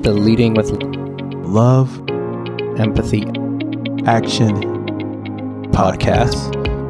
the Leading with Love, Empathy Action podcast.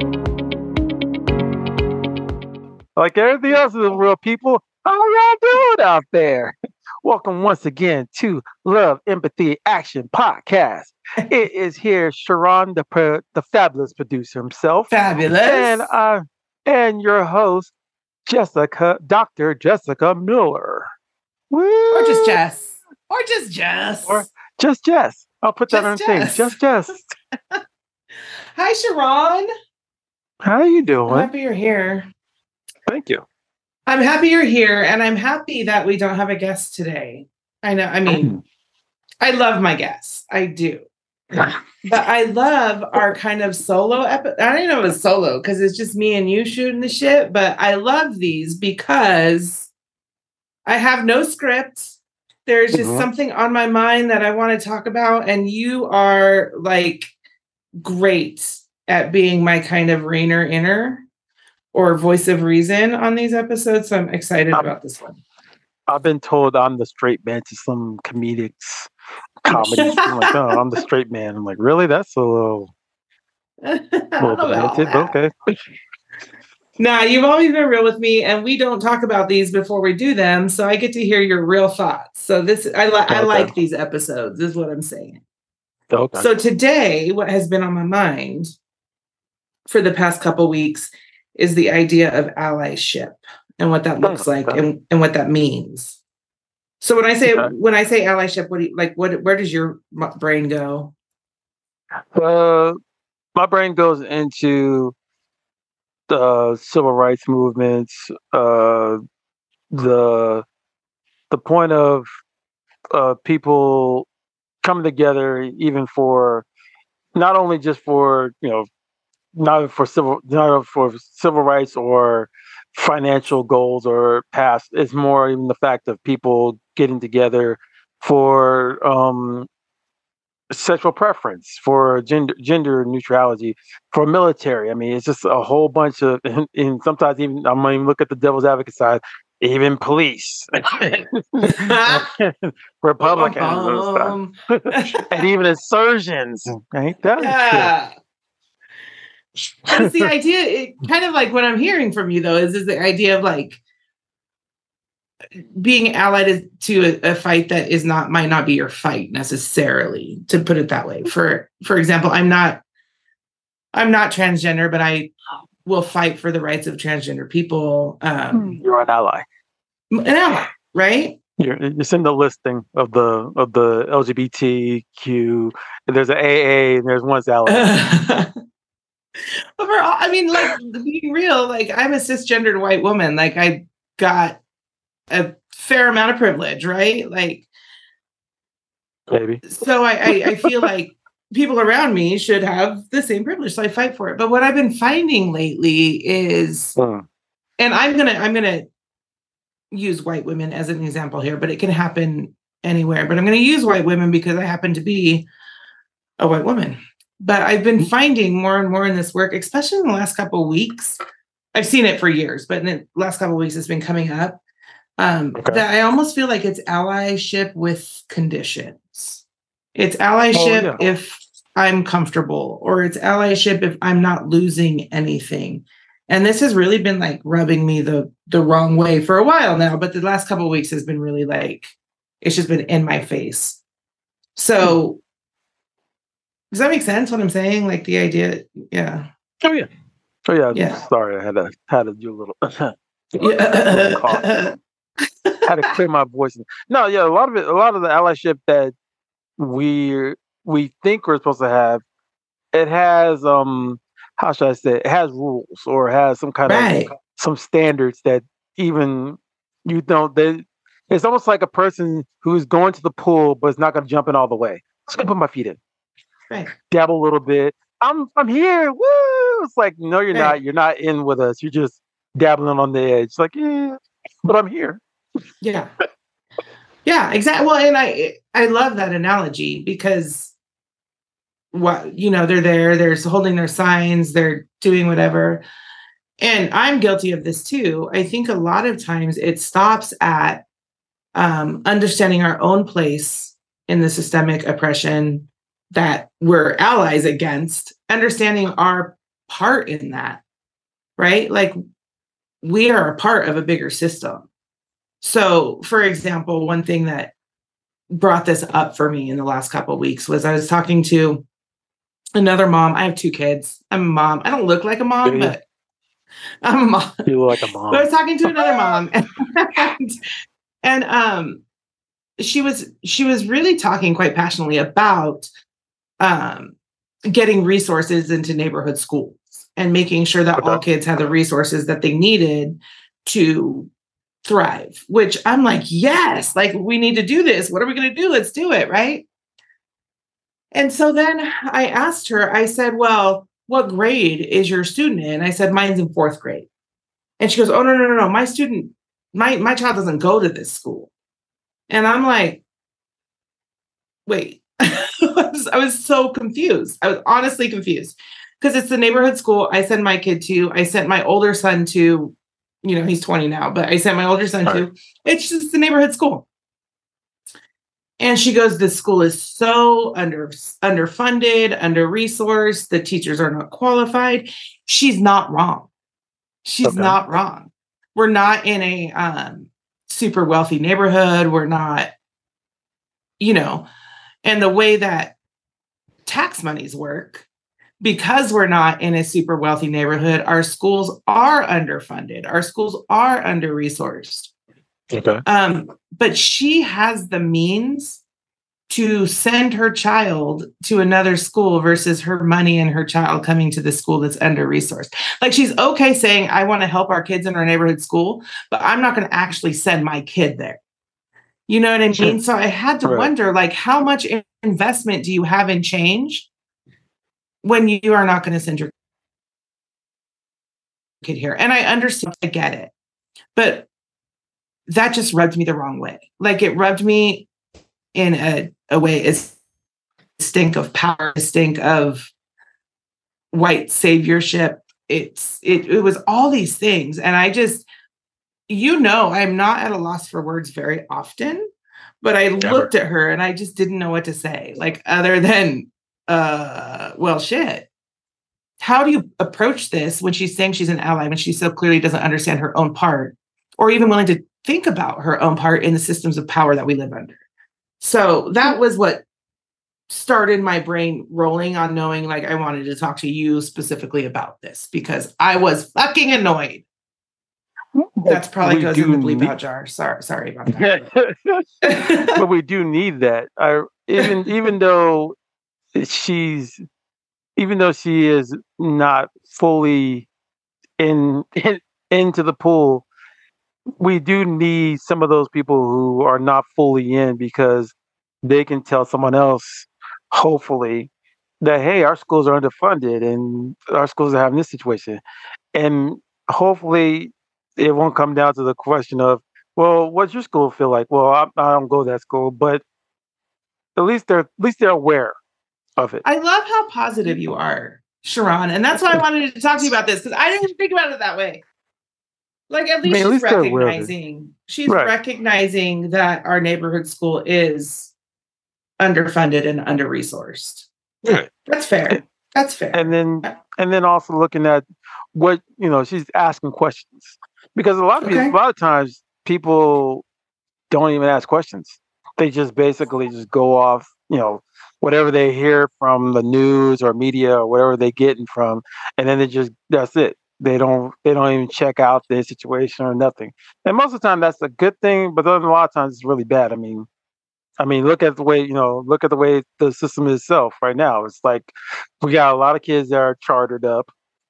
Like everything else in the world, people, how y'all doing out there? Welcome once again to Love, Empathy, Action podcast. It is here, Sharon, the fabulous producer himself. Fabulous. And your host, Dr. Jessica Miller. Woo! Or just Jess. Or just Jess. Or just Jess. I'll put that on the thing. Just Jess. Hi, Sharon. How are you doing? I'm happy you're here. Thank you. I'm happy you're here, and I'm happy that we don't have a guest today. I love my guests. I do. But I love our kind of solo episode. I don't know if it's solo because it's just me and you shooting the shit, but I love these because I have no script. There's just something on my mind that I want to talk about, and you are like great at being my kind of reiner inner or voice of reason on these episodes. So I'm excited about this one. I've been told I'm the straight man to some comedies. I'm like, oh, I'm the straight man. I'm like, really? That's a little bit. Okay. Nah, you've always been real with me, and we don't talk about these before we do them, so I get to hear your real thoughts. So I like these episodes, is what I'm saying. Okay. So today, what has been on my mind for the past couple weeks is the idea of allyship and what that looks like and what that means. So when I say allyship, what do you like? Where does your brain go? My brain goes into the civil rights movements, the point of people coming together, even for not only just for not for civil rights or financial goals or past. It's more even the fact of people getting together for sexual preference, for gender neutrality, for military. I mean, it's just a whole bunch of, and sometimes even I'm gonna even look at the devil's advocate side, even police, Republicans, and stuff, and even insurgents. Ain't that? Yeah. It's the idea, kind of like what I'm hearing from you, though, is the idea of like being allied to a fight that might not be your fight necessarily, to put it that way. For example, I'm not transgender, but I will fight for the rights of transgender people. You're an ally. An ally, right? It's in the listing of the LGBTQ. There's an AA and there's one's ally. But like being real, like I'm a cisgendered white woman. Like I got a fair amount of privilege, right? Like, maybe. So I feel like people around me should have the same privilege. So I fight for it. But what I've been finding lately is, and I'm gonna use white women as an example here, but it can happen anywhere. But I'm gonna use white women because I happen to be a white woman. But I've been finding more and more in this work, especially in the last couple of weeks. I've seen it for years, but in the last couple of weeks, it's been coming up. That I almost feel like it's allyship with conditions. It's allyship if I'm comfortable, or it's allyship if I'm not losing anything. And this has really been like rubbing me the wrong way for a while now, but the last couple of weeks has been really like, it's just been in my face. So does that make sense what I'm saying? Like the idea, yeah. Oh yeah. Sorry, I had to do a little cough. Had to clear my voice. No, yeah, a lot of the allyship that we think we're supposed to have, it has how should I say it has rules, or has some kind of some standards that even you don't. It's almost like a person who's going to the pool but is not going to jump in all the way. Just gonna put my feet in, dabble a little bit. I'm here. Woo! It's like, no, you're not. You're not in with us. You're just dabbling on the edge. It's like, yeah, but I'm here. Yeah. Yeah, exactly. Well, and I love that analogy because they're there, they're holding their signs, they're doing whatever. And I'm guilty of this too. I think a lot of times it stops at understanding our own place in the systemic oppression that we're allies against, understanding our part in that, right? Like we are a part of a bigger system. So, for example, one thing that brought this up for me in the last couple of weeks was I was talking to another mom. I have 2 kids. I'm a mom. I don't look like a mom, but I'm a mom. You look like a mom. But I was talking to another mom, and she was really talking quite passionately about getting resources into neighborhood schools and making sure that all kids had the resources that they needed to thrive, which I'm like, yes, like we need to do this. What are we going to do? Let's do it. Right. And so then I asked her, I said, well, what grade is your student in? I said, mine's in 4th grade. And she goes, oh, no. My child doesn't go to this school. And I'm like, wait, I was so confused. I was honestly confused because it's the neighborhood school I send my kid to. I sent my older son to, he's 20 now, but I sent my older son to. It's just the neighborhood school. And she goes, this school is so underfunded, under-resourced. The teachers are not qualified. She's not wrong. She's not wrong. We're not in a super wealthy neighborhood. We're not, and the way that tax monies work, because we're not in a super wealthy neighborhood, our schools are underfunded. Our schools are under-resourced. Okay. But she has the means to send her child to another school versus her money and her child coming to the school that's under-resourced. Like she's okay saying, I want to help our kids in our neighborhood school, but I'm not going to actually send my kid there. You know what I mean? Sure. So I had to wonder, like, how much investment do you have in change when you are not going to send your kid here? And I understand, I get it, but that just rubbed me the wrong way. Like it rubbed me in a way, a stink of power, a stink of white saviorship. It was all these things. And I just, I'm not at a loss for words very often, but I looked at her and I just didn't know what to say. Like other than, well, shit. How do you approach this when she's saying she's an ally, when she so clearly doesn't understand her own part or even willing to think about her own part in the systems of power that we live under? So that was what started my brain rolling on knowing like I wanted to talk to you specifically about this because I was fucking annoyed. That's probably goes in the bleep out jar. Sorry about that. But we do need that. Even though she is not fully into the pool, we do need some of those people who are not fully in because they can tell someone else, hopefully, that, hey, our schools are underfunded and our schools are having this situation. And hopefully it won't come down to the question of, well, what's your school feel like? Well, I don't go to that school, but at least they're aware of it. I love how positive you are, Sharon. And that's why I wanted to talk to you about this, because I didn't even think about it that way. Like at least she's recognizing that our neighborhood school is underfunded and under-resourced. Yeah. That's fair. That's fair. And then also looking at what, she's asking questions. Because a lot of times people don't even ask questions. They just basically just go off, whatever they hear from the news or media or whatever they get from, and then that's it. They don't even check out their situation or nothing. And most of the time that's a good thing, but then a lot of times it's really bad. I mean, look at the way, the system itself right now. It's like we got a lot of kids that are chartered up,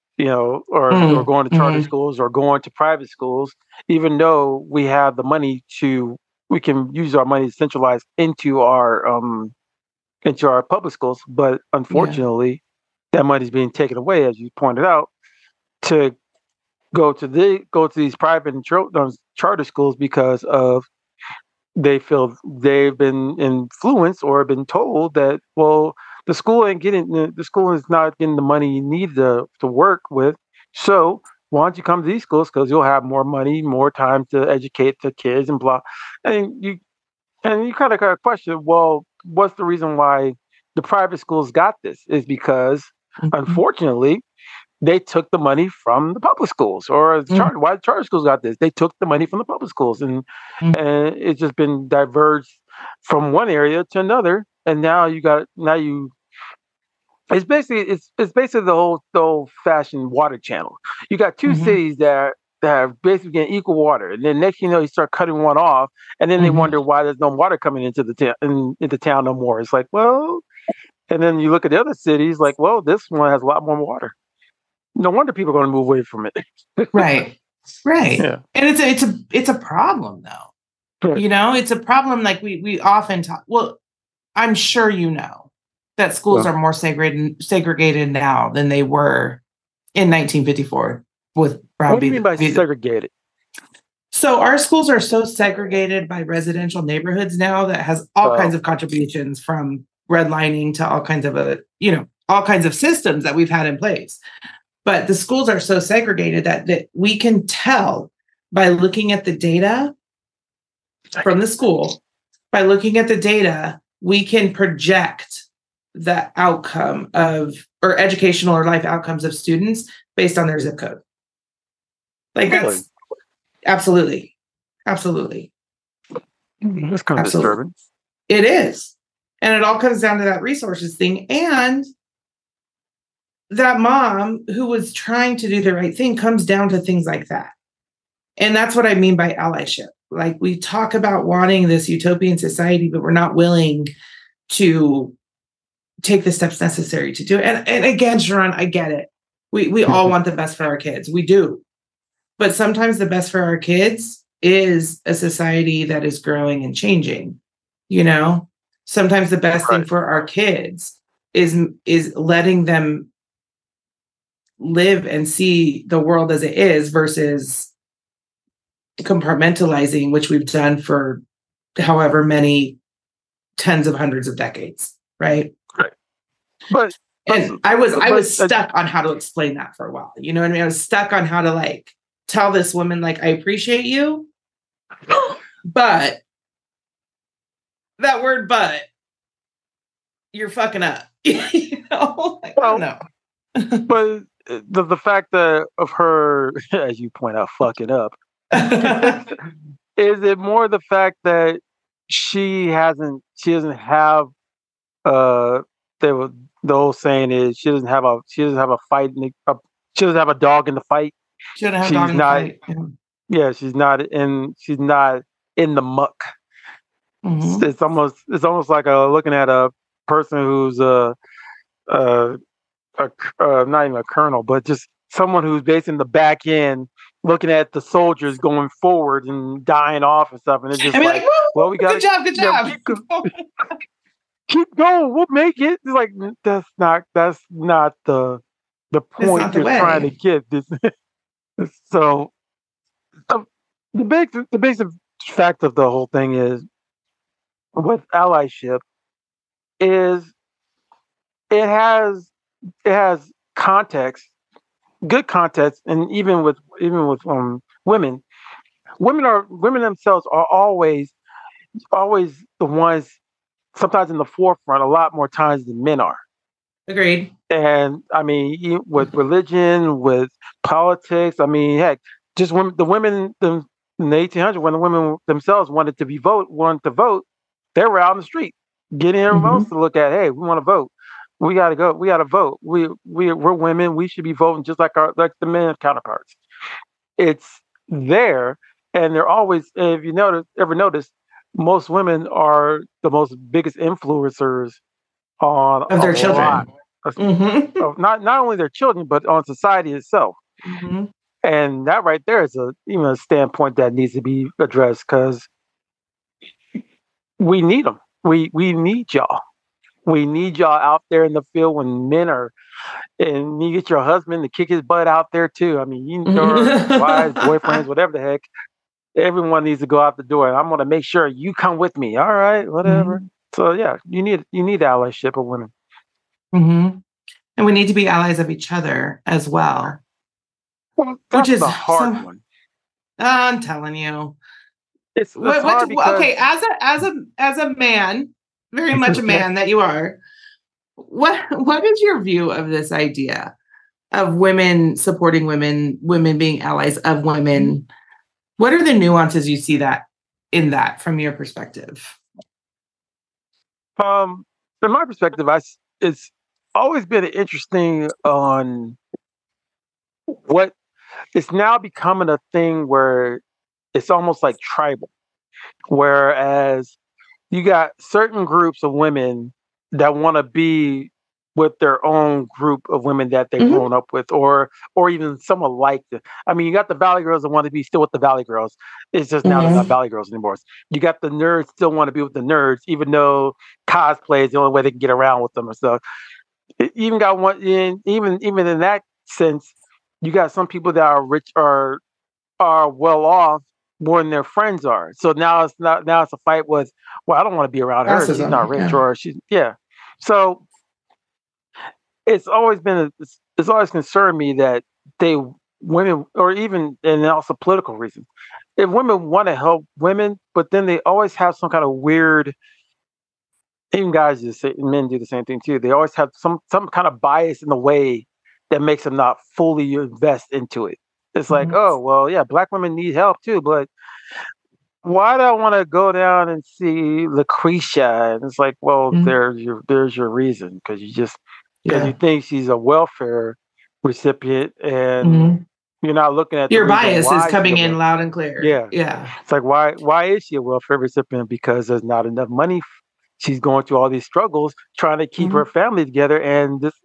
or going to charter schools or going to private schools, even though we have the money we can use our money to centralize into our public schools. But unfortunately, that money is being taken away, as you pointed out, to go to these private and charter schools because of they feel they've been influenced or been told that, well, the school is not getting the money you need to work with. So why don't you come to these schools? Because you'll have more money, more time to educate the kids and blah. And you kind of question, well, what's the reason why the private schools got this? Is because, unfortunately, they took the money from the public schools, or why the charter schools got this? They took the money from the public schools, and it's just been diverged from one area to another, and it's basically the old fashioned water channel. You got two cities that are basically getting equal water, and then next thing you know, you start cutting one off, and then they wonder why there's no water coming into the town no more. It's like, well, and then you look at the other cities, like, well, this one has a lot more water. No wonder people are going to move away from it. Right. Yeah. And it's a problem though. Right. You know, it's a problem. Like we often talk. Well, I'm sure you know that schools are more segregated now than they were in 1954 with Brown. What do you mean by segregated? So our schools are so segregated by residential neighborhoods now that has all kinds of contributions, from redlining to all kinds of systems that we've had in place. But the schools are so segregated that we can tell by looking at the data from the school. By looking at the data, we can project the outcome or educational or life outcomes of students based on their zip code. Like that's absolutely. That's kind of disturbing. It is. And it all comes down to that resources thing. And that mom who was trying to do the right thing comes down to things like that. And that's what I mean by allyship. Like, we talk about wanting this utopian society, but we're not willing to take the steps necessary to do it. And again, Sharon, I get it. We all want the best for our kids. We do. But sometimes the best for our kids is a society that is growing and changing. You know, sometimes the best thing for our kids is letting them live and see the world as it is versus compartmentalizing, which we've done for however many tens of hundreds of decades, right? But I was stuck on how to explain that for a while. You know what I mean? I was stuck on how to tell this woman, I appreciate you, but that word "but" you're fucking up. You know? I don't know. But the fact that of her, as you point out, fucking up, is it more the fact that she doesn't have the old saying is she doesn't have a fight she doesn't have a dog in the fight. She doesn't have a dog in the fight. Yeah, she's not in the muck. Mm-hmm. It's almost like looking at a person who's not even a colonel, but just someone who's based in the back end, looking at the soldiers going forward and dying off and stuff, and it's just well, we got good job. Keep going. We'll make it. It's like that's not the point you're trying to get. So the basic fact of the whole thing is, with allyship, is it has context, good context, and even with women themselves are always the ones, sometimes in the forefront a lot more times than men are. Agreed. And I mean, with religion, with politics, I mean, heck, just in the 1800s, when the women themselves wanted to vote, they were out in the street getting everyone else to look at, hey, we want to vote. We got to go. We got to vote. We're women. We should be voting just like the men counterparts. It's there, and they're always. If you ever notice, most women are the most biggest influencers of their children. Of not only their children, but on society itself. Mm-hmm. And that right there is even a standpoint that needs to be addressed, because we need them. We need y'all. We need y'all out there in the field when men are, and you get your husband to kick his butt out there too. I mean, your wives, boyfriends, whatever the heck, everyone needs to go out the door. And I'm going to make sure you come with me. All right, whatever. Mm-hmm. So yeah, you need allyship of women. Mm-hmm. And we need to be allies of each other as well. Well, which is a hard so, one. I'm telling you. It's hard because, okay, as a man, very much a man that you are, what is your view of this idea of women supporting women being allies of women? What are the nuances you see in that from your perspective? from my perspective, it's always been interesting on what it's now becoming a thing where it's almost like tribal. Whereas you got certain groups of women that want to be with their own group of women that they've Mhm. grown up with, or even someone like them. I mean, you got the Valley Girls that want to be still with the Valley Girls. It's just now they're not Mhm. Valley Girls anymore. You got the nerds still want to be with the nerds, even though cosplay is the only way they can get around with them and stuff. Even got one in even in that sense, you got some people that are rich are well off more than their friends are. So now it's a fight with, well, I don't want to be around her. She's not Classism, rich, yeah. or she's yeah. So it's always concerned me that they women, or even, and also political reasons. If women want to help women, but then they always have some kind of weird, even guys men do the same thing too. They always have some kind of bias in the way that makes them not fully invest into it. It's like, Mhm. oh well, yeah, black women need help too, but why do I want to go down and see Lucretia? And it's like, well, Mhm. there's your reason, because you Yeah. think she's a welfare recipient, and Mhm. you're not looking at the Your reason bias is why she's a coming in welfare. loud and clear. Yeah, Yeah. it's like, why is she a welfare recipient? Because there's not enough money. She's going through all these struggles trying to keep her Mhm. family together, and this,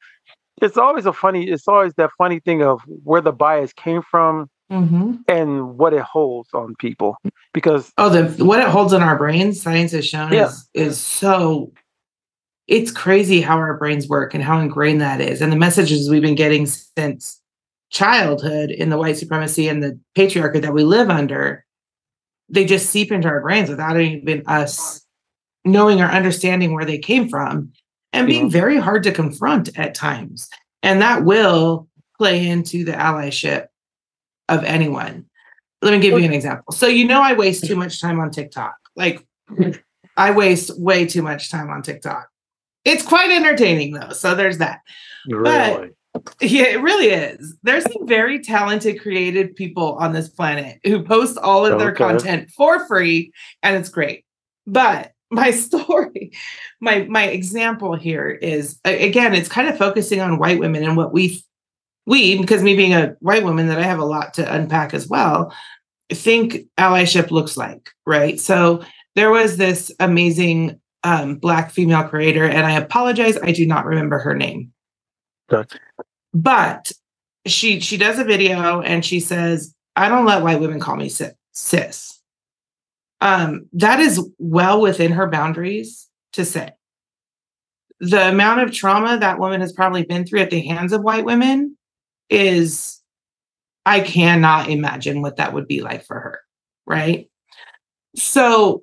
it's always that funny thing of where the bias came from Mhm. and what it holds on people. Because Oh, what it holds in our brains, science has shown yeah, is so, it's crazy how our brains work and how ingrained that is. And the messages we've been getting since childhood in the white supremacy and the patriarchy that we live under, they just seep into our brains without even us knowing or understanding where they came from, and being mhm. very hard to confront at times. And that will play into the allyship of anyone. Let me give you an example. So, I waste too much time on TikTok. Like, I waste way too much time on TikTok. It's quite entertaining though. So there's that. But Really. yeah, it really is. There's some very talented, creative people on this planet who post all of their Okay. content for free, and it's great. But my story, my example here is, again, it's kind of focusing on white women and what we, because me being a white woman, that I have a lot to unpack as well, think allyship looks like, right? So there was this amazing Black female creator, and I apologize, I do not remember her name. Okay. But she does a video and she says, I don't let white women call me cis. That is well within her boundaries to say. The amount of trauma that woman has probably been through at the hands of white women is, I cannot imagine what that would be like for her, right? So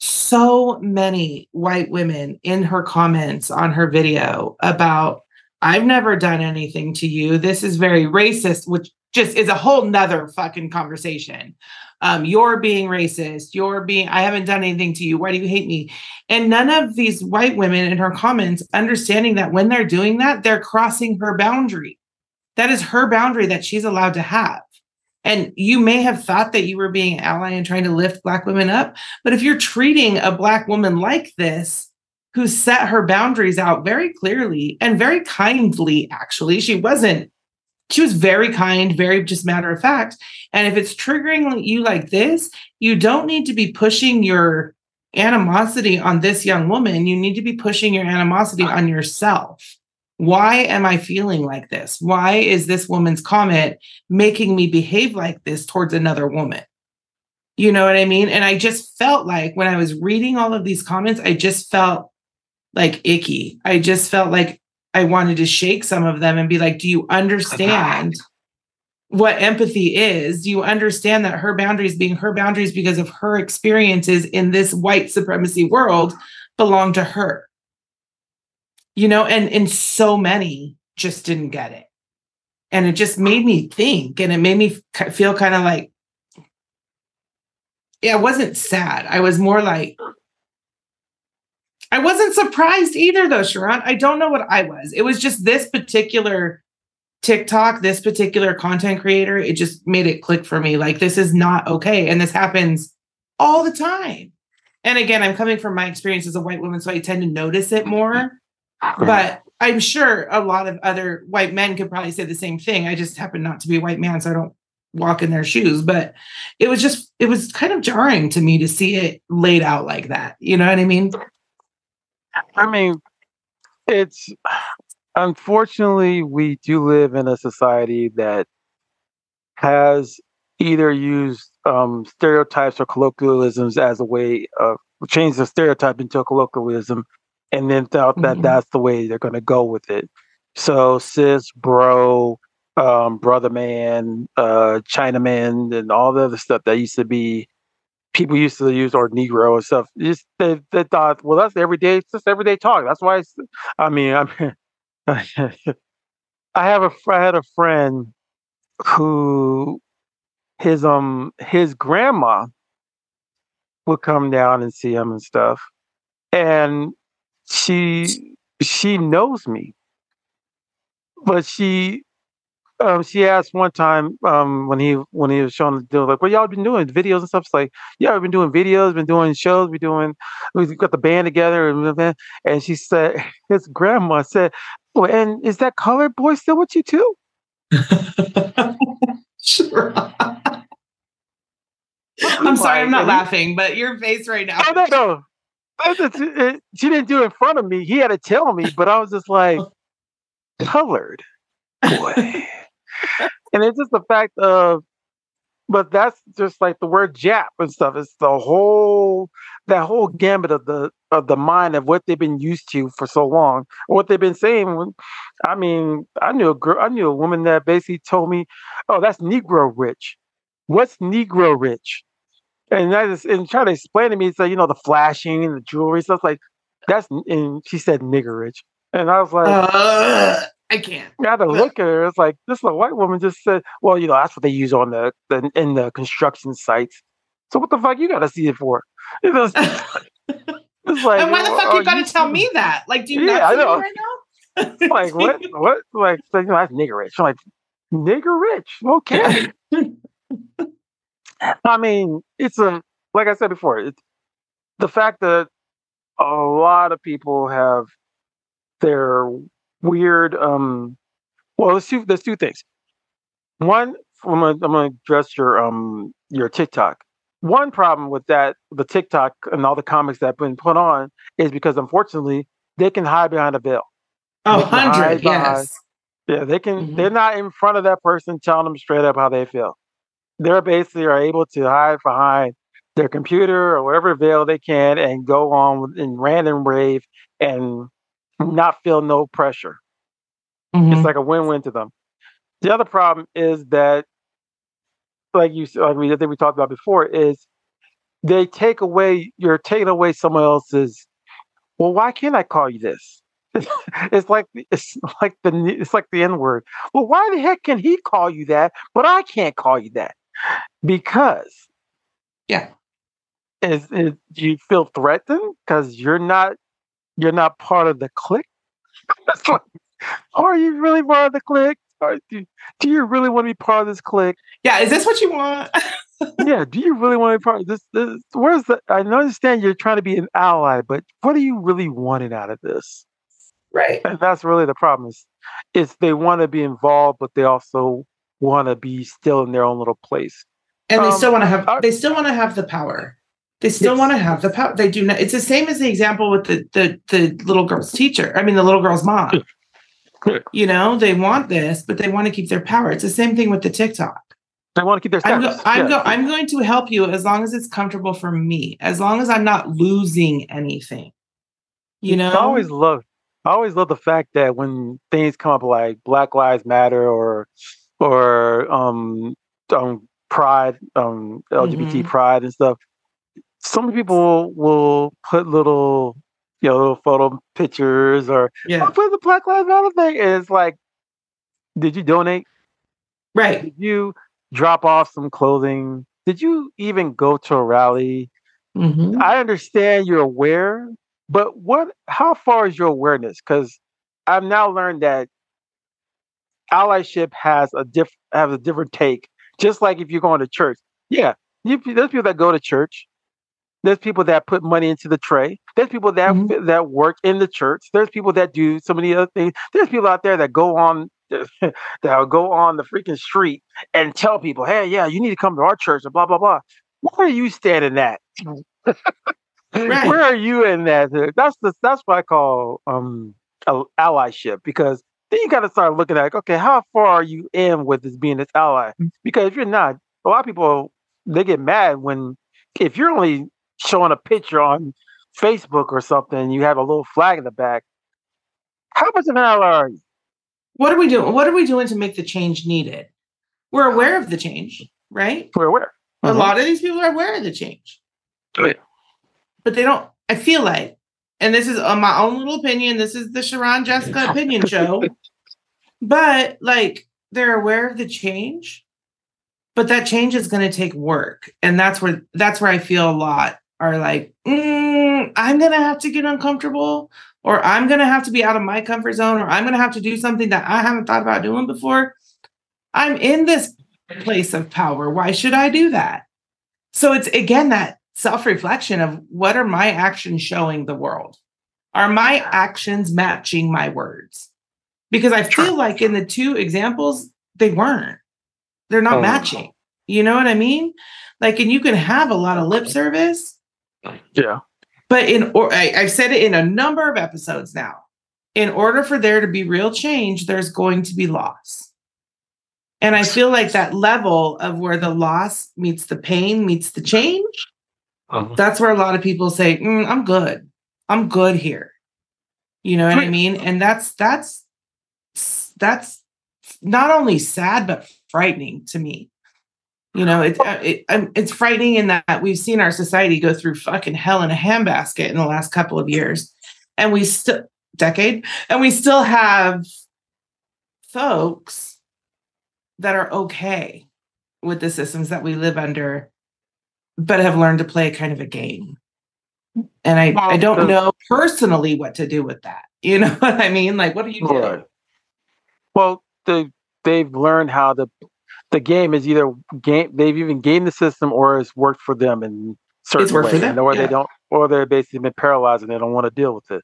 many white women in her comments on her video about, I've never done anything to you. This is very racist, which just is a whole nother fucking conversation. You're being racist. I haven't done anything to you. Why do you hate me? And none of these white women in her comments understanding that when they're doing that, they're crossing her boundary. That is her boundary that she's allowed to have. And you may have thought that you were being an ally and trying to lift Black women up. But if you're treating a Black woman like this, who set her boundaries out very clearly and very kindly, actually, she was very kind, very just matter of fact. And if it's triggering you like this, you don't need to be pushing your animosity on this young woman. You need to be pushing your animosity on yourself. Why am I feeling like this? Why is this woman's comment making me behave like this towards another woman? You know what I mean? And I just felt like when I was reading all of these comments, I just felt like icky. I just felt like I wanted to shake some of them and be like, do you understand what empathy is? Do you understand that her boundaries being her boundaries because of her experiences in this white supremacy world belong to her? And so many just didn't get it. And it just made me think, and it made me feel kind of like, yeah, I wasn't sad. I was more like, I wasn't surprised either, though, Sharon. I don't know what I was. It was just this particular TikTok, this particular content creator. It just made it click for me. Like, this is not okay. And this happens all the time. And again, I'm coming from my experience as a white woman, so I tend to notice it more. But I'm sure a lot of other white men could probably say the same thing. I just happen not to be a white man, so I don't walk in their shoes. But it was kind of jarring to me to see it laid out like that. You know what I mean? I mean, it's unfortunately we do live in a society that has either used stereotypes or colloquialisms as a way of change the stereotype into a colloquialism, and then thought that that's the way they're going to go with it. So sis, bro, brother man, Chinaman, and all the other stuff that used to be people used to use, or Negro and stuff. Just they thought, well, that's everyday, it's just everyday talk. That's why. I mean, I had a friend who his grandma would come down and see him and stuff, and she knows me, but she asked one time when he was showing the deal, like, what y'all been doing, videos and stuff. It's like, yeah, we've been doing videos, been doing shows, we've got the band together, and she said, his grandma said, oh, and is that colored boy still with you too? Sure. I'm sorry, I'm not laughing, but your face right now. Oh, no. She didn't do it in front of me. He had to tell me, but I was just like, colored boy. And it's just the fact of, but that's just like the word Jap and stuff. It's that whole gambit of the mind of what they've been used to for so long, or what they've been saying. I mean, I knew a woman that basically told me, "Oh, that's Negro rich." What's Negro rich? And try to explain to me, so the flashing and the jewelry stuff, like that's. And she said nigger rich, and I was like, I can't. I had to look at her. It's like, this is a white woman just said, well, that's what they use on in the construction sites. So what the fuck you got to see it for? It's like, and why the fuck you got to tell me that? Like, do you not see me right now? Like, what? Like, so, that's nigger rich. I'm like, nigger rich? Okay. I mean, like I said before, it's the fact that a lot of people have their weird well, there's two things. One, I'm gonna address your TikTok. One problem with that, the TikTok and all the comics that have been put on, is because unfortunately they can hide behind a veil. 100, yes. Yeah, they can. They're not in front of that person telling them straight up how they feel. They're basically are able to hide behind their computer or whatever veil they can and go on in random rave and not feel no pressure. It's like a win-win to them. The other problem is that, I think we talked about before, is you're taking away someone else's. Well, why can't I call you this? It's like the N-word. Well, why the heck can he call you that, but I can't call you that? Because, yeah, do you feel threatened because you're not part of the clique? Are you really part of the clique? Do you really want to be part of this clique? Yeah, is this what you want? Yeah, do you really want to be part of this? Where's I understand you're trying to be an ally, but what are you really wanting out of this? Right. And that's really the problem. Is they want to be involved, but they also want to be still in their own little place. And they still want to have the power. They still want to have the power. They do not. It's the same as the example with the little girl's teacher. I mean, the little girl's mom. They want this, but they want to keep their power. It's the same thing with the TikTok. They want to keep their status. I'm going to help you as long as it's comfortable for me, as long as I'm not losing anything. I always love the fact that when things come up like Black Lives Matter or pride, LGBT pride and stuff, some people will put little photo pictures or put the Black Lives Matter thing. And it's like, did you donate? Right. Did you drop off some clothing? Did you even go to a rally? Mm-hmm. I understand you're aware, but how far is your awareness? Because I've now learned that allyship has a different take. Just like if you're going to church, yeah, there's people that go to church. There's people that put money into the tray. There's people that Mm-hmm. that work in the church. There's people that do so many other things. There's people out there that go on that'll go on the freaking street and tell people, "Hey, yeah, you need to come to our church," and blah blah blah. Where are you standing at? Where Right. are you in that? That's what I call allyship, because then you got to start looking at, like, okay, how far are you in with this being this ally? Because if you're not, a lot of people, they get mad when, if you're only showing a picture on Facebook or something, you have a little flag in the back. How much of an ally are you? What are we doing? What are we doing to make the change needed? We're aware of the change, right? We're aware. A lot of these people are aware of the change, Yeah. but they don't. I feel like, and this is on my own little opinion. This is the Sharon Jessica opinion show. But like, they're aware of the change, but that change is going to take work, and that's where I feel a lot are like, I'm going to have to get uncomfortable, or I'm going to have to be out of my comfort zone, or I'm going to have to do something that I haven't thought about doing before. I'm in this place of power. Why should I do that? So it's, again, that self-reflection of, what are my actions showing the world? Are my actions matching my words? Because I feel like in the two examples, they weren't. They're not matching. You know what I mean? Like, and you can have a lot of lip service. Yeah. But I've said it in a number of episodes now. In order for there to be real change, there's going to be loss. And I feel like that level of where the loss meets the pain meets the change, that's where a lot of people say, I'm good. I'm good here. You know what I mean? And that's not only sad, but frightening to me. You know, it's frightening in that we've seen our society go through fucking hell in a handbasket in the last couple of years. And we still have folks that are okay with the systems that we live under, but have learned to play kind of a game. And I don't know personally what to do with that. You know what I mean? Like, what do you do? Right. Well, they've learned how the game is either they've even gamed the system, or it's worked for them in certain ways. For them, or they don't, or they're basically been paralyzed and they don't want to deal with it.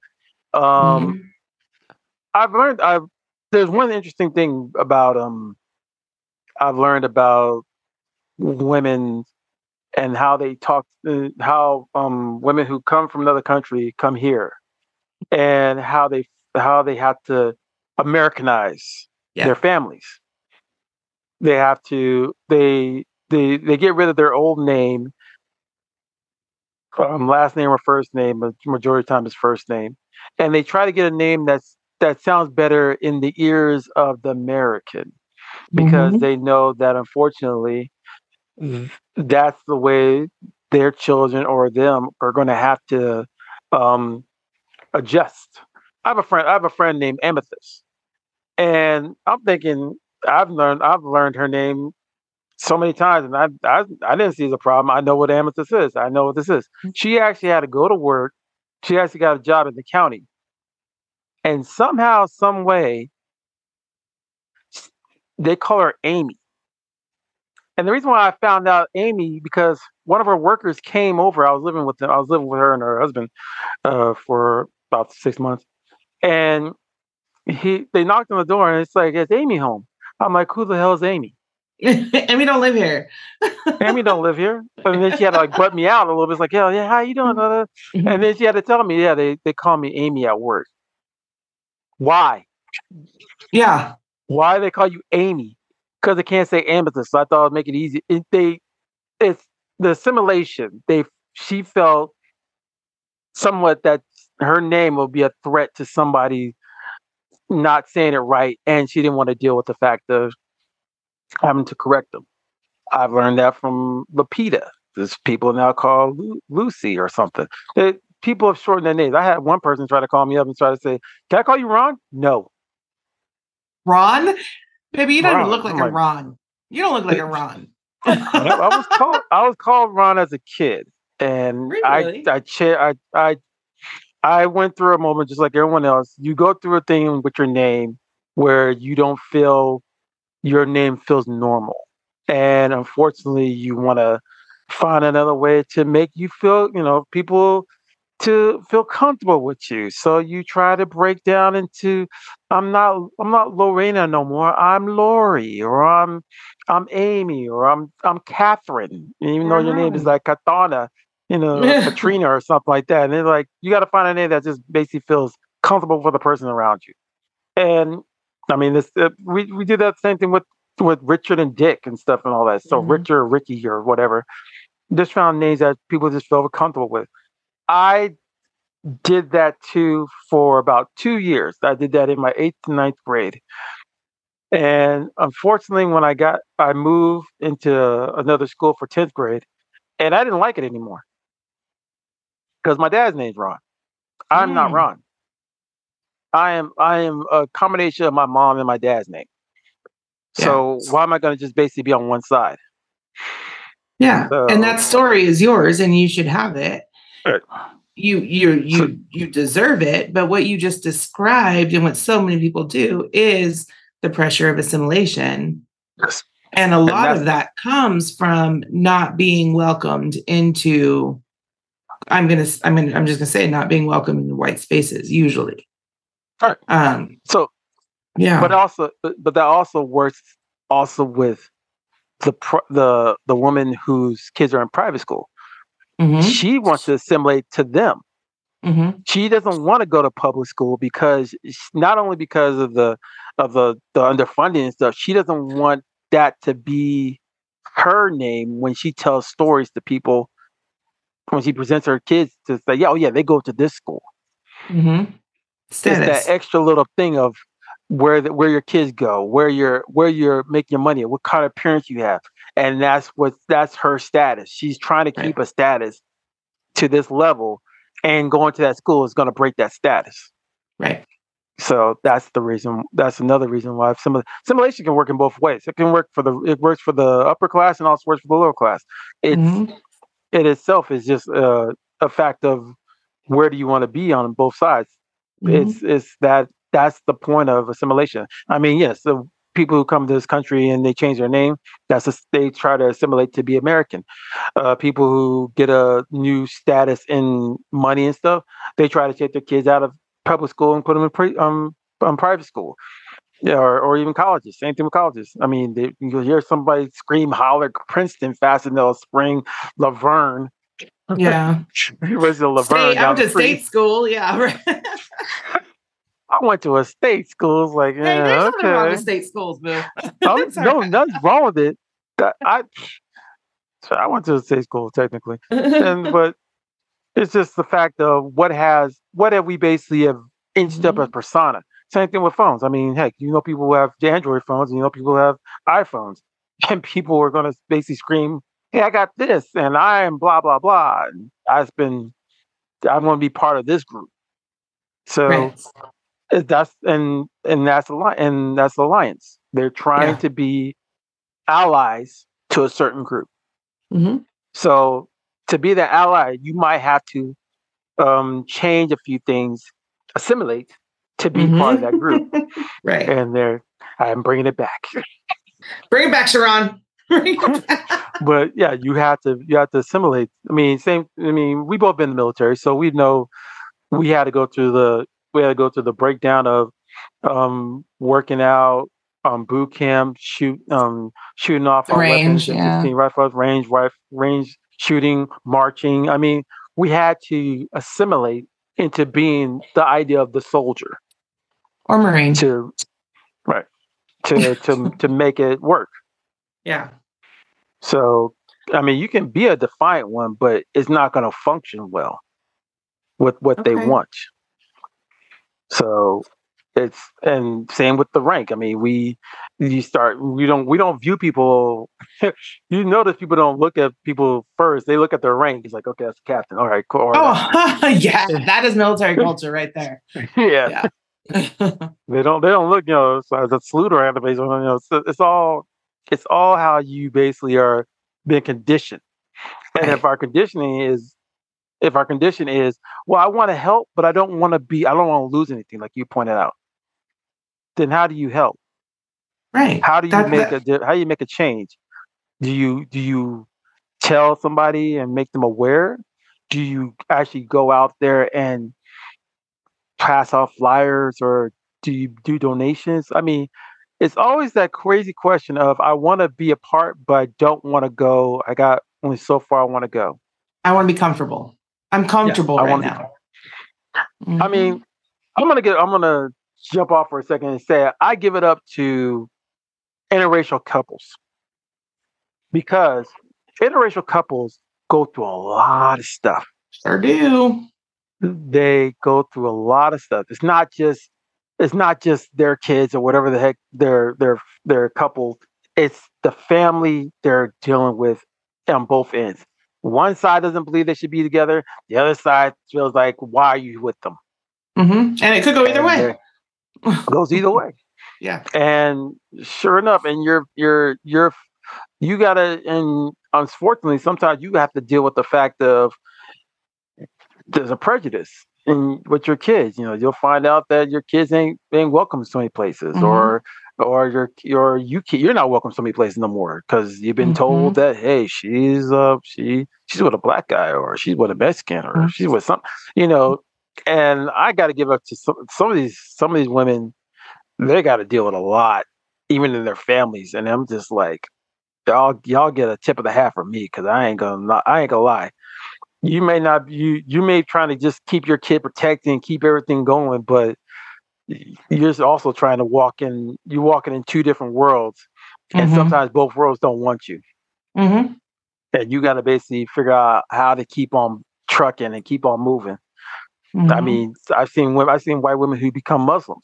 I've learned there's one interesting thing about I've learned about women and how they talk, how women who come from another country come here, and how they have to Americanize their families. They have to they get rid of their old name, last name or first name, but majority of the time is first name, and they try to get a name that sounds better in the ears of the American, because they know that, unfortunately, that's the way their children or them are going to have to adjust. I have a friend named Amethyst, and I'm thinking, I've learned her name so many times, and I didn't see the problem. I know what Amethyst is. I know what this is. She actually had to go to work. She actually got a job in the county, and somehow, some way, they call her Amy. And the reason why I found out Amy, because one of her workers came over. I was living with them. I was living with her and her husband for about 6 months, and they knocked on the door, and it's like, "Is Amy home?" I'm like, "Who the hell is Amy?" Amy don't live here. Amy don't live here. And then she had to like butt me out a little bit. It's like, yeah, how you doing? And then she had to tell me, yeah, they call me Amy at work. Why? Yeah. Why they call you Amy? Because they can't say Amethyst. So I thought it'd make it easy. It's the assimilation. She felt somewhat that her name will be a threat to somebody not saying it right, and she didn't want to deal with the fact of having to correct them. I've learned that from Lapita. There's people now call Lucy or something. People have shortened their names. I had one person try to call me up and try to say, "Can I call you Ron?" No. Ron? Baby, you don't look like a Ron. You don't look like a Ron. I was called Ron as a kid, and really? I went through a moment just like everyone else. You go through a thing with your name where you don't feel your name feels normal, and unfortunately, you want to find another way to make you feel, people to feel comfortable with you. So you try to break down into, I'm not Lorena no more. I'm Lori, or I'm Amy, or I'm Catherine. Even though your name is like Katana, Katrina or something like that. And they're like, you got to find a name that just basically feels comfortable for the person around you. And I mean, this we did that same thing with Richard and Dick and stuff and all that. So Richard or Ricky or whatever. Just found names that people just felt comfortable with. I did that too for about 2 years. I did that in my 8th and 9th grade. And unfortunately, when I moved into another school for 10th grade, and I didn't like it anymore because my dad's name's Ron. I'm not Ron. I am a combination of my mom and my dad's name. So why am I going to just basically be on one side? Yeah, and that story is yours, and you should have it. Right. You deserve it. But what you just described, and what so many people do, is the pressure of assimilation. Yes. And a lot of that comes from not being welcomed into. I'm just gonna say not being welcomed in white spaces usually. All right. So yeah, but that also works also with the woman whose kids are in private school. Mm-hmm. She wants to assimilate to them. Mm-hmm. She doesn't want to go to public school because not only because of the underfunding and stuff. She doesn't want that to be her name when she tells stories to people. When she presents her kids to say, they go to this school. Mm-hmm. It's that extra little thing of where your kids go, where you're making your money, what kind of parents you have. And that's her status. She's trying to keep a status to this level, and going to that school is going to break that status. Right. So that's the reason. That's another reason why simulation can work in both ways. It works for the upper class and also works for the lower class. It itself is just a fact of where do you want to be on both sides. Mm-hmm. That's the point of assimilation. I mean, yes, the people who come to this country and they change their name, they try to assimilate to be American. People who get a new status in money and stuff, they try to take their kids out of public school and put them in private school, or even colleges. Same thing with colleges. I mean, you'll hear somebody scream, holler, Princeton, fast, and they'll spring Laverne. Yeah, where's the Laverne? I went to state school. Yeah, right. I went to a state school. It's like, there's nothing wrong with state schools, Bill. No, nothing's wrong with it. I went to a state school technically, but it's just the fact of what have we basically have inched up as persona. Same thing with phones. I mean, heck, people who have Android phones, and people who have iPhones, and people are going to basically scream, "Hey, I got this, and I am blah blah blah." And I want to be part of this group. So. Right. That's alliance. They're trying to be allies to a certain group. Mm-hmm. So to be the ally, you might have to change a few things, assimilate to be part of that group. Right. And I'm bringing it back. Bring it back, Sharon. But yeah, you have to assimilate. I mean, we both been in the military, so we know we had to go through the breakdown of working out, boot camp, shooting off our range, weapons, 16 rifles, range shooting, marching. I mean, we had to assimilate into being the idea of the soldier or Marine to make it work. Yeah. So, I mean, you can be a defiant one, but it's not going to function well with what they want. So and same with the rank. I mean, we don't view people. You notice people don't look at people first. They look at their rank. It's like, okay, that's the captain. All right, cool. Yeah, that is military culture right there. Yeah. They don't look, as a salute or anime. It's all how you basically are being conditioned. And Right. if our condition is, well, I want to help, but I don't want to lose anything, like you pointed out. Then how do you help? Right. How do you make a change? Do you tell somebody and make them aware? Do you actually go out there and pass out flyers, or do you do donations? I mean, it's always that crazy question of I want to be a part, but I don't want to go. I got only so far I want to go. I want to be comfortable. I'm comfortable I right want to now. I mean, I'm gonna jump off for a second and say I give it up to interracial couples, because interracial couples go through a lot of stuff. Sure do. They go through a lot of stuff. It's not just their kids or whatever the heck their couple. It's the family they're dealing with on both ends. One side doesn't believe they should be together. The other side feels like, why are you with them? And it could go either way. It goes either way. Yeah. And sure enough, and you gotta, and unfortunately, sometimes you have to deal with the fact of there's a prejudice with your kids. You'll find out that your kids ain't welcome so many places, or you're not welcome so many places no more because you've been told that, hey, she's with a black guy, or she's with a Mexican, or she's with some. And I got to give up to some of these women. They got to deal with a lot, even in their families, and I'm just like, y'all get a tip of the hat from me, because I ain't gonna lie. You may not you may trying to just keep your kid protected and keep everything going, but you're also trying to you're walking in two different worlds, and sometimes both worlds don't want you. And you got to basically figure out how to keep on trucking and keep on moving. I mean, I've seen white women who become Muslims,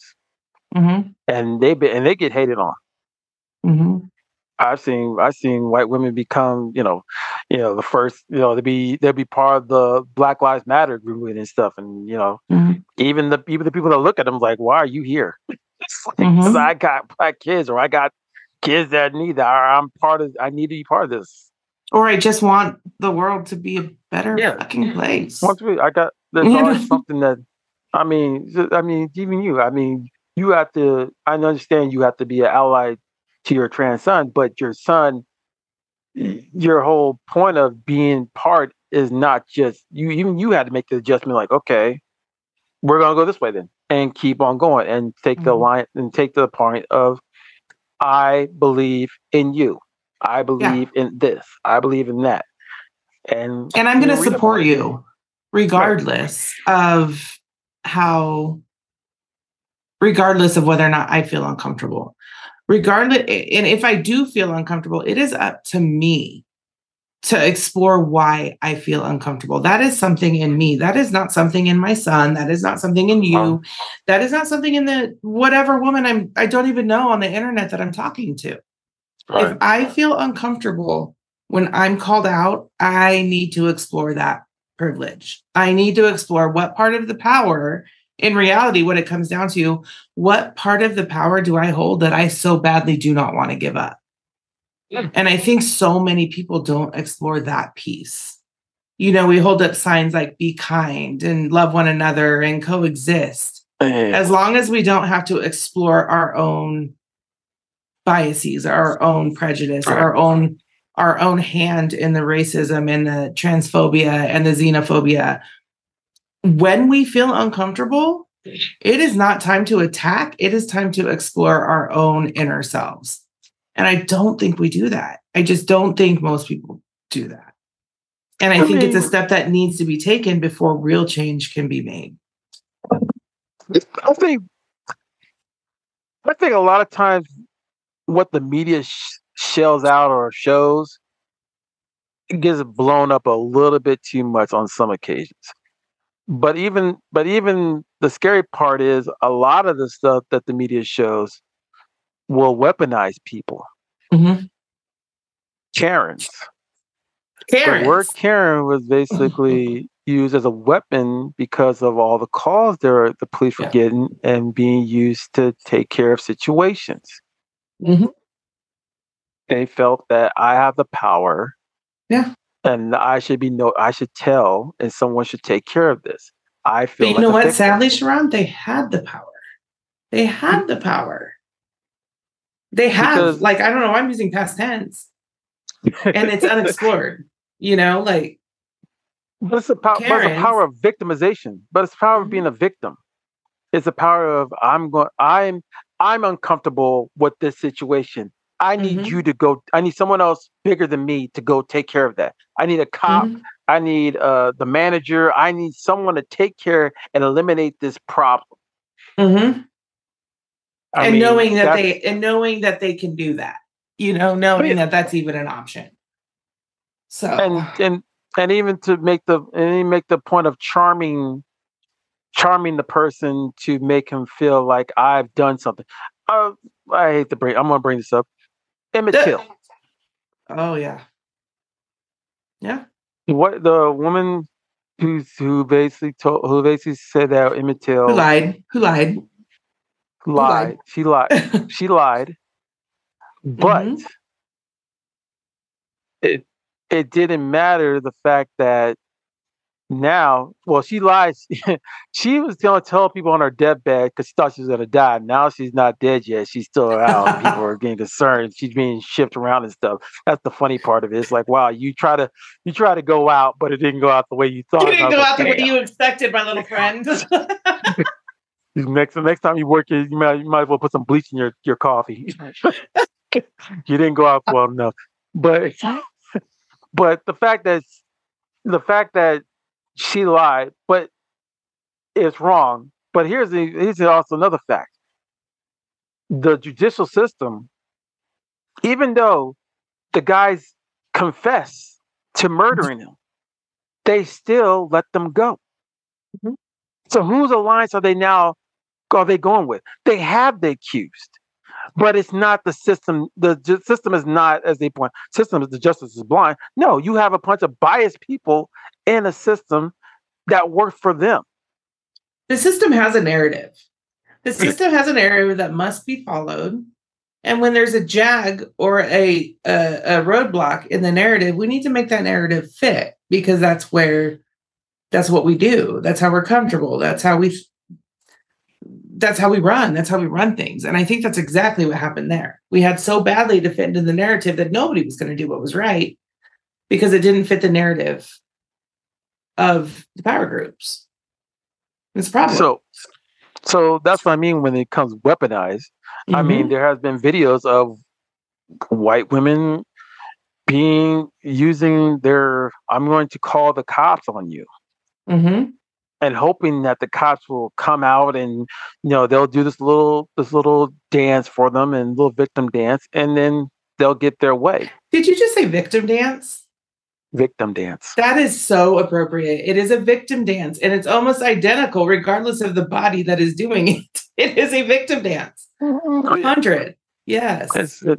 and they get hated on. I've seen white women become, the first, they'll be part of the Black Lives Matter movement and stuff, and even the people that look at them like, why are you here? Because I got black kids, or I got kids that need that, or I need to be part of this, or I just want the world to be a better fucking place. There's always something that, I mean, even you. I mean, you have to. I understand you have to be an ally to your trans son, but your son, your whole point of being part is not just you. Even you had to make the adjustment, like, okay, we're gonna go this way then, and keep on going, and take the line, and take the point of, I believe in you, I believe in this, I believe in that, and I'm going to support you regardless of regardless of whether or not I feel uncomfortable. Regardless, and if I do feel uncomfortable, it is up to me to explore why I feel uncomfortable. That is something in me. That is not something in my son. That is not something in you. That is not something in the whatever woman I don't even know on the internet that I'm talking to. Right. If I feel uncomfortable when I'm called out, I need to explore that privilege. I need to explore what part of the power, in reality, what it comes down to, what part of the power do I hold that I so badly do not want to give up? Yeah. And I think so many people don't explore that piece. We hold up signs like be kind and love one another and coexist. As long as we don't have to explore our own biases, our own prejudice, our own hand in the racism and the transphobia and the xenophobia. When we feel uncomfortable, it is not time to attack. It is time to explore our own inner selves. And I don't think we do that. I just don't think most people do that. And I think it's a step that needs to be taken before real change can be made. I think a lot of times what the media shells out or shows, it gets blown up a little bit too much on some occasions. But even the scary part is a lot of the stuff that the media shows will weaponize people. Karens. The word Karen was basically used as a weapon because of all the calls the police were getting and being used to take care of situations. Mm-hmm. They felt that I have the power. Yeah. And I should tell, and someone should take care of this. I feel. But you know what? Sadly, Sharon, they had the power. They had the power. They have, I don't know. I'm using past tense, and it's unexplored. But it's the power of victimization. But it's the power of being a victim. It's the power of I'm uncomfortable with this situation. I need you to go. I need someone else bigger than me to go take care of that. I need a cop. I need the manager. I need someone to take care and eliminate this problem. Mm-hmm. Knowing that they can do that, knowing that that's even an option. So and even to make the point of charming the person to make him feel like I've done something. I hate to I'm going to bring this up. Emmett Till. Oh yeah. Yeah. What the woman who basically said that Emmett Till who lied. She lied. She lied. But it didn't matter the fact that now, she lied. She was going to tell people on her deathbed because she thought she was going to die. Now she's not dead yet. She's still around. People are getting concerned. She's being shipped around and stuff. That's the funny part of it. It's like, wow, you try to go out, but it didn't go out the way you thought. It didn't go out the way you expected, my little friend. Next time you work, you might as well put some bleach in your coffee. You didn't go out well enough. But the fact that she lied, but it's wrong. But here's also another fact. The judicial system, even though the guys confess to murdering him, they still let them go. Mm-hmm. So whose alliance are they going with? They have the accused, but it's not the system. The system is not, as they point, the justice is blind. No, you have a bunch of biased people in a system that works for them. The system has a narrative. The system has a narrative that must be followed. And when there's a jag or a roadblock in the narrative, we need to make that narrative fit, because that's what we do. That's how we're comfortable. That's how we run. That's how we run things. And I think that's exactly what happened there. We had so badly to fit into the narrative that nobody was going to do what was right because it didn't fit the narrative of the power groups. It's a problem. So that's what I mean when it comes weaponized. Mm-hmm. I mean, there has been videos of white women using their "I'm going to call the cops on you," and hoping that the cops will come out and they'll do this little dance for them and little victim dance, and then they'll get their way. Did you just say victim dance? Victim dance. That is so appropriate. It is a victim dance, and it's almost identical regardless of the body that is doing it. It is a victim dance. 100. Yes.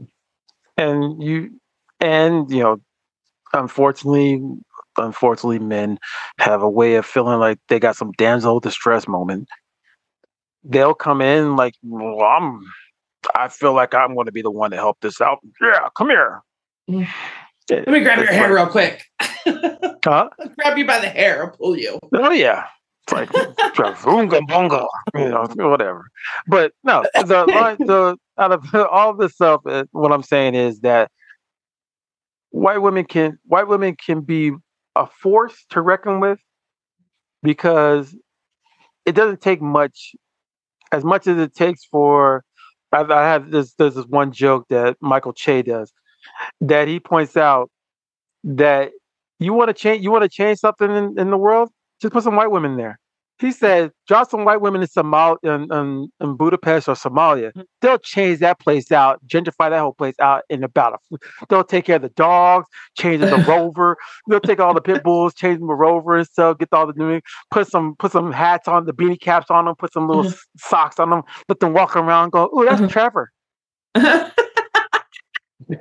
Unfortunately, men have a way of feeling like they got some damsel distress moment. They'll come in like, well, I feel like I'm going to be the one to help this out. Yeah, come here. Let me grab your hair real quick. Huh? I'll grab you by the hair. I'll pull you. Oh, yeah. It's like, boonga, boonga, whatever. But no, out of all this stuff, what I'm saying is that white women can be a force to reckon with, because it doesn't take much as it takes for. I have there's this one joke that Michael Che does, that he points out that you want to change something in the world, just put some white women there. He said, drop some white women in Budapest or Somalia. They'll change that place out, gentrify that whole place out in about they'll take care of the dogs, change the rover. They'll take all the pit bulls, change them a rover and stuff, get all the new, put some hats on, the beanie caps on them, put some little socks on them, let them walk around and go, ooh, that's Trevor.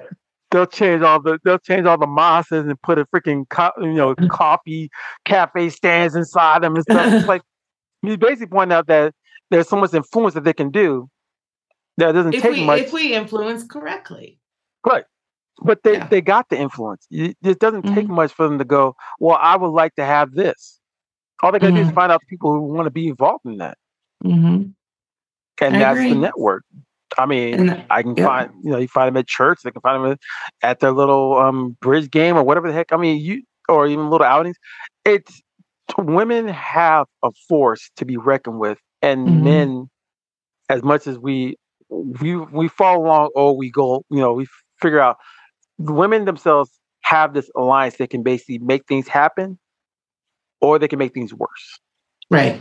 they'll change all the mosses and put a freaking coffee cafe stands inside them and stuff. It's like he's basically pointing out that there's so much influence that they can do that doesn't take much if we influence correctly. Right. But they got the influence. It doesn't take much for them to go, well, I would like to have this. All they got to do is find out the people who want to be involved in that. Mm-hmm. And that's the network. I mean, I can find, you find them at church. They can find them at their little bridge game or whatever the heck. I mean, or even little outings. Women have a force to be reckoned with. And men, as much as we follow along or we go, we figure out, the women themselves have this alliance that can basically make things happen or they can make things worse. Right.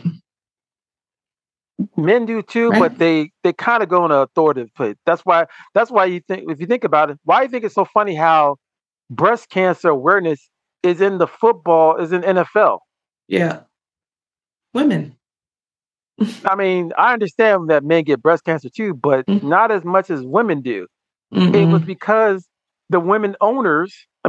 Men do too, but they kind of go in an authoritative place. That's why you think, if you think about it, why do you think it's so funny how breast cancer awareness is in NFL? Yeah. Women. I mean, I understand that men get breast cancer too, but not as much as women do. It was because the women owners,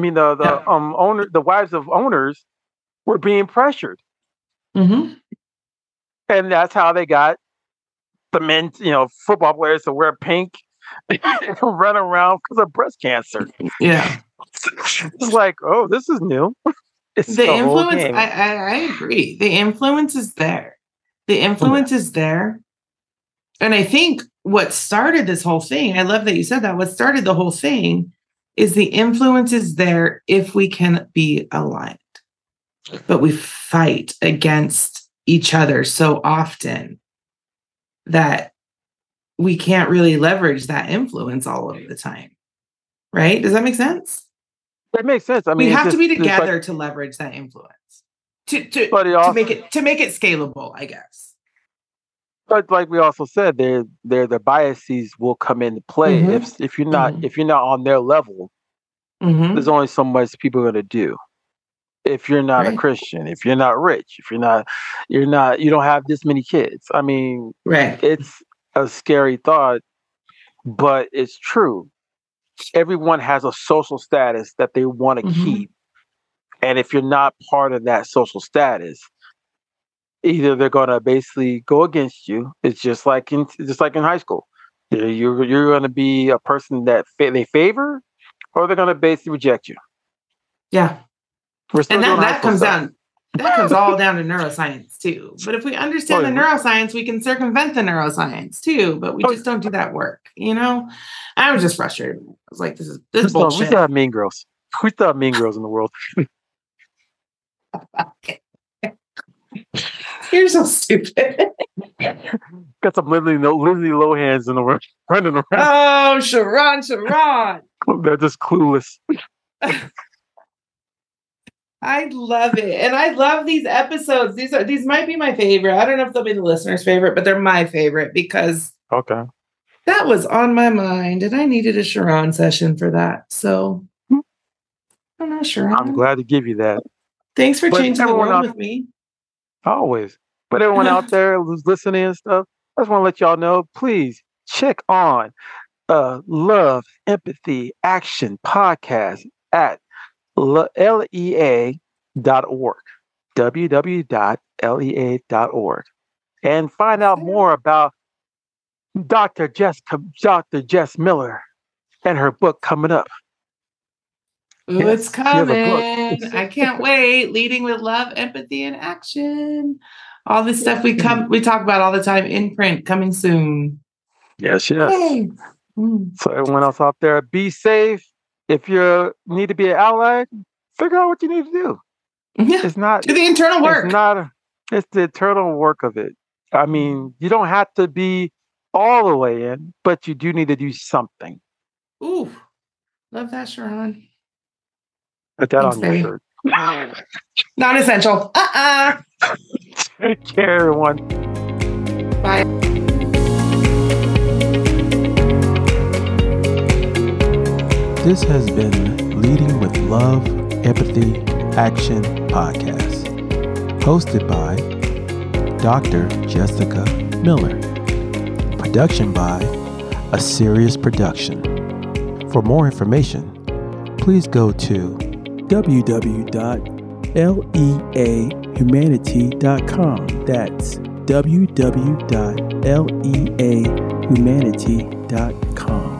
the wives of owners were being pressured. And that's how they got the men, football players to wear pink and run around because of breast cancer. Yeah. It's like, oh, this is new. It's the influence, I agree. The influence is there. The influence is there. And I think what started this whole thing, I love that you said that, what started the whole thing is the influence is there if we can be aligned. But we fight against each other so often that we can't really leverage that influence all of the time. Right? Does that make sense? That makes sense. I mean, we have to be together to leverage that influence. To make it scalable, I guess. But like we also said, the biases will come into play if you're not on their level. There's only so much people are going to do. If you're not a Christian, if you're not rich, if you don't have this many kids. I mean, it's a scary thought, but it's true. Everyone has a social status that they want to keep. And if you're not part of that social status, either they're going to basically go against you. It's just like in high school. You're going to be a person that they favor, or they're going to basically reject you. Yeah. And that comes all down to neuroscience too. But if we understand the neuroscience, we can circumvent the neuroscience too. But we just don't do that work. I was just frustrated. I was like, this is bullshit. We still have mean girls. We still have mean girls in the world. You're so stupid. Got some Lindsay Lohans in the world running around. Oh, Sharon. They're just clueless. I love it. And I love these episodes. These might be my favorite. I don't know if they'll be the listener's favorite, but they're my favorite because that was on my mind and I needed a Sharon session for that. So I'm not sure. I'm glad to give you that. Thanks for changing the world with me. Always. But everyone out there who's listening and stuff, I just want to let y'all know, please check on Love, Empathy, Action podcast at lea.org, www.lea.org, and find out more about Dr. Jess Miller and her book coming up. Ooh, it's coming. I can't wait. Leading with Love, Empathy, and Action. All this stuff we talk about all the time in print, coming soon. Yes. Hey. So everyone else out there, be safe. If you need to be an ally, figure out what you need to do. Yeah. It's not do the internal work. It's the internal work of it. I mean, you don't have to be all the way in, but you do need to do something. Ooh, love that, Sharon. Put that on your shirt. Non-essential. Take care, everyone. Bye. This has been Leading with Love, Empathy, Action podcast, hosted by Dr. Jessica Miller. Production by A Serious Production. For more information, please go to www.leahumanity.com. That's www.leahumanity.com.